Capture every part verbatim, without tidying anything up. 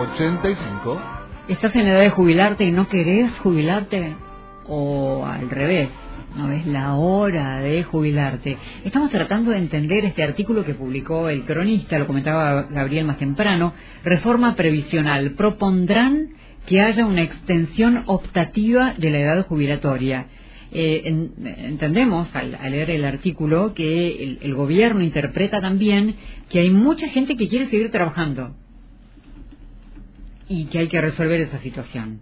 ochenta y cinco. ¿Estás en edad de jubilarte y no querés jubilarte? O al revés, no es la hora de jubilarte. Estamos tratando de entender este artículo que publicó El Cronista, lo comentaba Gabriel más temprano. Reforma previsional. Propondrán que haya una extensión optativa de la edad jubilatoria. Eh, en, entendemos al, al leer el artículo que el, el gobierno interpreta también que hay mucha gente que quiere seguir trabajando y que hay que resolver esa situación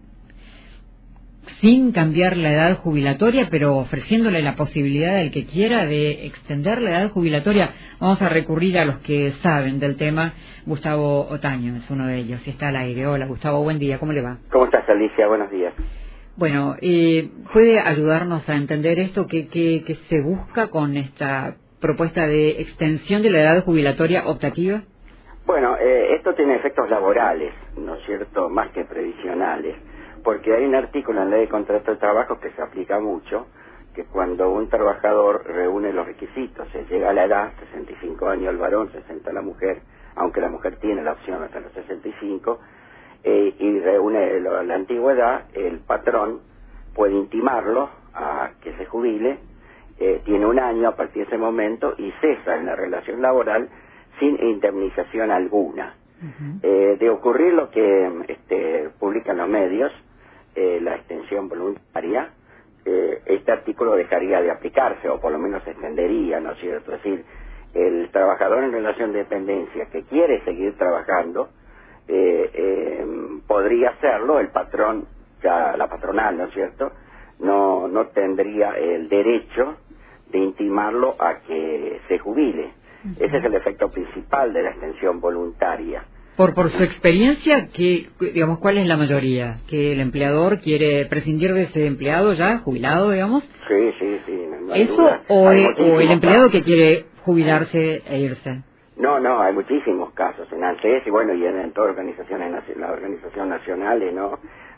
sin cambiar la edad jubilatoria, pero ofreciéndole la posibilidad al que quiera de extender la edad jubilatoria. Vamos a recurrir a los que saben del tema. Gustavo Otaño es uno de ellos, y está al aire. Hola Gustavo, buen día, ¿cómo le va? ¿Cómo estás, Alicia? Buenos días. Bueno, eh, ¿puede ayudarnos a entender esto que, que, que se busca con esta propuesta de extensión de la edad jubilatoria optativa? Bueno, eh, esto tiene efectos laborales, ¿no es cierto?, más que previsionales, porque hay un artículo en la ley de contrato de trabajo que se aplica mucho, que cuando un trabajador reúne los requisitos, se llega a la edad, sesenta y cinco años el varón, sesenta la mujer, aunque la mujer tiene la opción hasta los sesenta y cinco, eh, y reúne la, la antigüedad, el patrón puede intimarlo a que se jubile, eh, tiene un año a partir de ese momento y cesa en la relación laboral sin indemnización alguna. Uh-huh. Eh, de ocurrir lo que este, publican los medios, eh, la extensión voluntaria, eh, este artículo dejaría de aplicarse, o por lo menos se extendería, ¿no es cierto? Es decir, el trabajador en relación de dependencia que quiere seguir trabajando, eh, eh, podría hacerlo, el patrón, ya la patronal, ¿no es cierto?, no, no tendría el derecho de intimarlo a que se jubile. Uh-huh. Ese es el efecto principal de la extensión voluntaria. Por por su experiencia, que digamos, ¿cuál es la mayoría? ¿Que el empleador quiere prescindir de ese empleado ya, jubilado, digamos? Sí, sí, sí. No hay ¿Eso duda. o, Hay el, o el empleado casos. que quiere jubilarse e irse? No, no, hay muchísimos casos en ANSES y bueno, y en, en todas las organizaciones, las organizaciones nacionales, ¿no?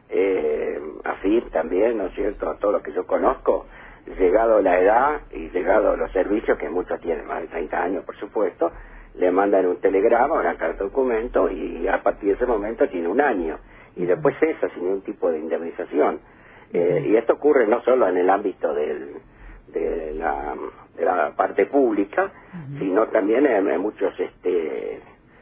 Eh, AFIP también, ¿no es cierto?, a todo lo que yo conozco, llegado la edad y llegado los servicios, que muchos tienen más de treinta años, por supuesto, le mandan un telegrama, una carta documento y a partir de ese momento tiene un año y después cesa sin ningún tipo de indemnización. Eh, y esto ocurre no solo en el ámbito del, de, la, de la parte pública, uh-huh, sino también en, en muchos este,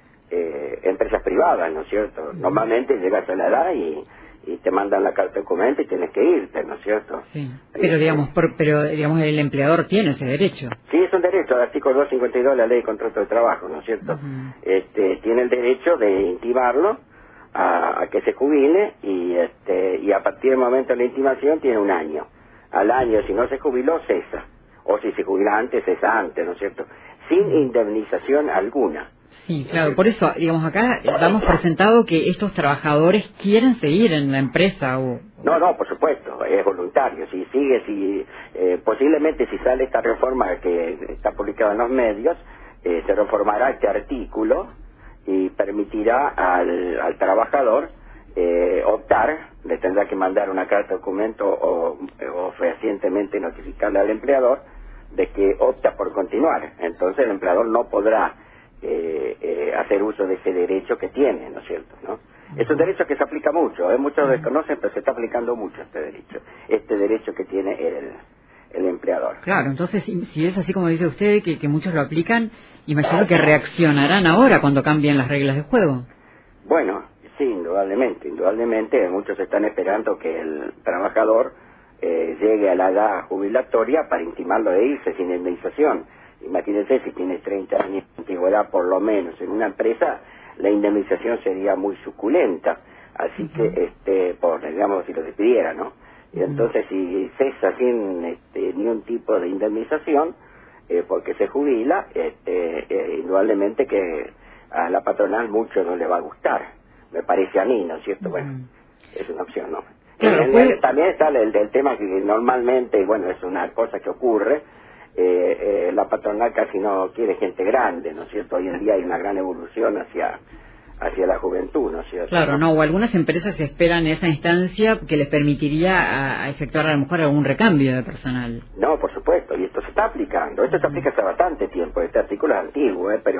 eh, empresas privadas, ¿no es cierto? Uh-huh. Normalmente llegas a la edad y y te mandan la carta de documento y tienes que irte, ¿no es cierto? Sí. Pero digamos, por, pero digamos el empleador tiene ese derecho. Sí, es un derecho, el artículo doscientos cincuenta y dos de la ley de contrato de trabajo, ¿no es cierto? Uh-huh. Este, tiene el derecho de intimarlo a, a que se jubile y este y a partir del momento de la intimación tiene un año. Al año, si no se jubiló, cesa. O si se jubila antes, cesa antes, ¿no es cierto? Sin indemnización alguna. Sí, claro, por eso, digamos, acá damos por sentado que estos trabajadores quieren seguir en la empresa o... No, no, por supuesto, es voluntario. Si sigue, si eh, posiblemente si sale esta reforma que está publicada en los medios, eh, se reformará este artículo y permitirá al, al trabajador eh, optar, le tendrá que mandar una carta de documento o, o fehacientemente notificarle al empleador de que opta por continuar. Entonces el empleador no podrá Eh, eh, hacer uso de ese derecho que tiene, ¿no es cierto?, ¿no? Es un derecho que se aplica mucho, ¿eh? Muchos lo desconocen, pero se está aplicando mucho este derecho, este derecho que tiene el, el empleador. Claro, entonces, si, si es así como dice usted, que, que muchos lo aplican, imagino que reaccionarán ahora cuando cambien las reglas de juego. Bueno, sí, indudablemente, indudablemente, muchos están esperando que el trabajador eh, llegue a la edad jubilatoria para intimarlo de irse sin indemnización. Imagínense, si tienes treinta años de antigüedad por lo menos en una empresa, la indemnización sería muy suculenta, así uh-huh, que, este, por, digamos, si lo despidiera, ¿no? Y entonces, uh-huh, si cesa sin este, ningún tipo de indemnización, eh, porque se jubila, este, eh, indudablemente que a la patronal mucho no le va a gustar, me parece a mí, ¿no es cierto? Uh-huh. Bueno, es una opción, ¿no? Claro, el, puede... el, también está el, el tema que normalmente, bueno, es una cosa que ocurre, Eh, eh, la patronal casi no quiere gente grande, ¿no es cierto? Hoy en día hay una gran evolución hacia hacia la juventud, ¿no es cierto? Claro, no, o algunas empresas esperan esa instancia que les permitiría a, a efectuar a lo mejor algún recambio de personal. No, por supuesto, y esto se está aplicando, esto se aplica hace bastante tiempo, este artículo es antiguo, ¿eh? Pero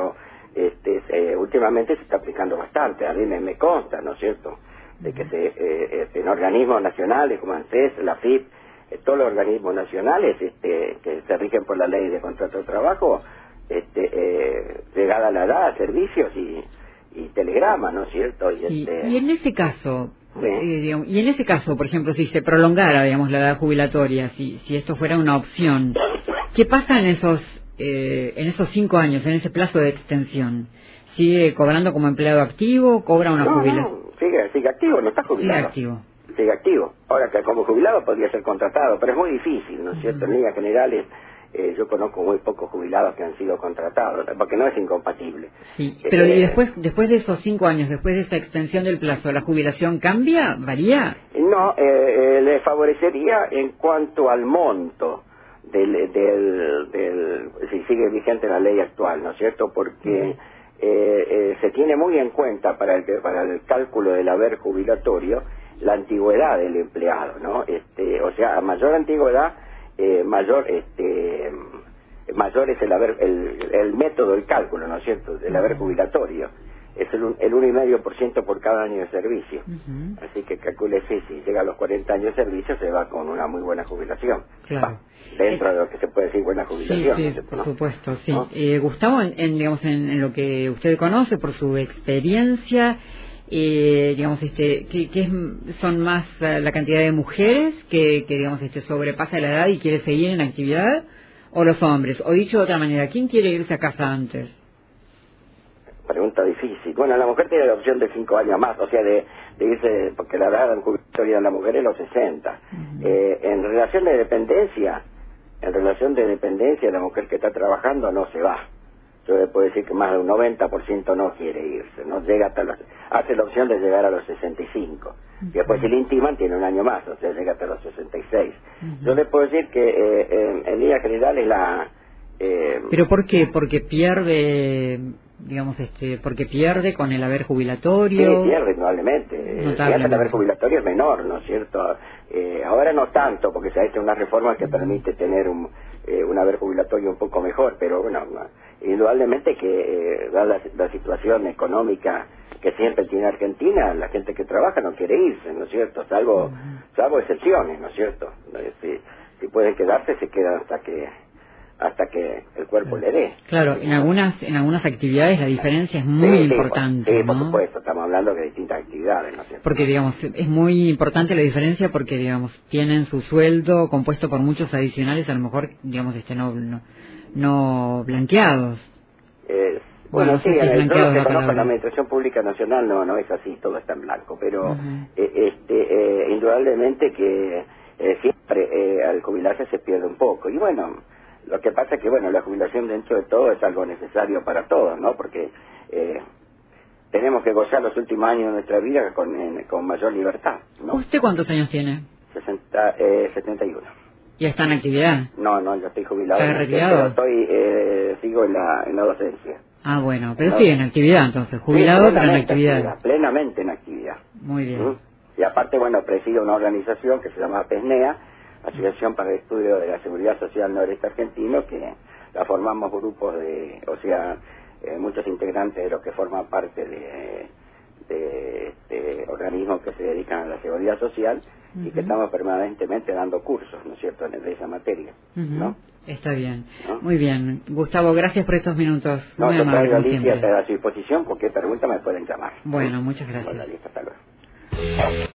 este, eh, últimamente se está aplicando bastante, a mí me, me consta, ¿no es cierto?, de que se, eh, este, en organismos nacionales como ANSES, la F I P, eh, todos los organismos nacionales este, que se rigen por la ley de contrato de trabajo, este, eh, llegada la edad, servicios y, y telegrama, ¿no es cierto? Y, y, este, y en ese caso, sí. eh, digamos, y en ese caso, por ejemplo, si se prolongara, digamos, la edad jubilatoria, si, si esto fuera una opción, ¿qué pasa en esos, eh, en esos cinco años, en ese plazo de extensión? ¿Sigue cobrando como empleado activo? ¿Cobra una no, jubilación? no, sigue, sigue activo, no está jubilado. Sigue activo. Sigue activo. Ahora que como jubilado podría ser contratado, pero es muy difícil, ¿no es cierto? En líneas generales, eh, yo conozco muy pocos jubilados que han sido contratados, porque no es incompatible. Sí, pero eh, y después, después de esos cinco años, después de esa extensión del plazo, ¿la jubilación cambia? ¿Varía? No, eh, eh, le favorecería en cuanto al monto del, del, del, si sigue vigente la ley actual, ¿no es cierto? Porque eh, eh, se tiene muy en cuenta para el, para el cálculo del haber jubilatorio la antigüedad del empleado, ¿no? Este, o sea, a mayor antigüedad, eh, mayor, este, mayor es el haber, el, el método, el cálculo, ¿no es cierto?, del haber jubilatorio. Es el, el uno coma cinco por ciento por cada año de servicio. Uh-huh. Así que calcule, sí, si llega a los cuarenta años de servicio, se va con una muy buena jubilación. Claro. Va, dentro eh, de lo que se puede decir buena jubilación. Sí, sí, ¿no? por supuesto, sí. ¿No? Eh, Gustavo, en, en, digamos, en, en lo que usted conoce, por su experiencia, eh, digamos, este, ¿qué, qué es, son más uh, la cantidad de mujeres que, que, digamos, este, sobrepasa la edad y quiere seguir en actividad, o los hombres? O dicho de otra manera, ¿quién quiere irse a casa antes? Pregunta difícil. Bueno, la mujer tiene la opción de cinco años más, o sea, de, de irse, porque la edad jubilatoria de la mujer es los sesenta. Uh-huh. Eh, en relación de dependencia, en relación de dependencia, la mujer que está trabajando no se va. Yo le puedo decir que más de un noventa por ciento no quiere irse, no llega hasta los, hace la opción de llegar a los sesenta y cinco. Uh-huh. Y después si le intiman tiene un año más, o sea, llega hasta los sesenta y seis. Uh-huh. Yo le puedo decir que eh, en, en líneas generales la... Eh, ¿Pero por qué? Porque pierde... digamos, este, porque pierde con el haber jubilatorio. Sí, pierde probablemente. Notablemente. El haber jubilatorio es menor, ¿no es cierto? Eh, ahora no tanto, porque se ha hecho una reforma que permite tener un, eh, un haber jubilatorio un poco mejor, pero bueno, indudablemente que, eh, dada la, la situación económica que siempre tiene Argentina, la gente que trabaja no quiere irse, ¿no es cierto? Salvo, uh-huh. salvo excepciones, ¿no es cierto? Si, si pueden quedarse, se quedan hasta que... hasta que el cuerpo le dé. Claro, en algunas en algunas actividades la diferencia es muy sí, importante, sí, por, ¿no? sí, por supuesto, estamos hablando de distintas actividades, ¿no es cierto? Porque, digamos, es muy importante la diferencia porque, digamos, tienen su sueldo compuesto por muchos adicionales, a lo mejor, digamos, este no no, no blanqueados. Eh, bueno, bueno, no sí, sé si en el todo lo que la conozco en la Administración Pública Nacional no no es así, todo está en blanco, pero uh-huh. eh, este eh, indudablemente que eh, siempre eh, al jubilarse se pierde un poco, y bueno... Lo que pasa es que, bueno, la jubilación dentro de todo es algo necesario para todos, ¿no? Porque eh, tenemos que gozar los últimos años de nuestra vida con, en, con mayor libertad, ¿no? ¿Usted cuántos años tiene? sesenta, eh, setenta y uno. ¿Ya está en actividad? No, no, yo estoy jubilado. ¿Está retirado? Pero estoy, eh, sigo en la, en la docencia. Ah, bueno, pero no, sigue en actividad entonces, jubilado sí, pero en actividad. actividad. Plenamente en actividad. Muy bien. ¿Mm? Y aparte, bueno, presido una organización que se llama PESNEA, Asociación para el Estudio de la Seguridad Social Noreste Argentino, que la formamos grupos de, o sea, eh, muchos integrantes de los que forman parte de, de, de organismos que se dedican a la seguridad social, uh-huh. y que estamos permanentemente dando cursos, ¿no es cierto?, en esa materia, uh-huh. ¿no? Está bien, ¿no? Muy bien. Gustavo, gracias por estos minutos. No, muy yo amable, traigo como Alicia siempre. a su disposición, cualquier pregunta me pueden llamar. Bueno, muchas gracias. Hola, Alicia, hasta luego.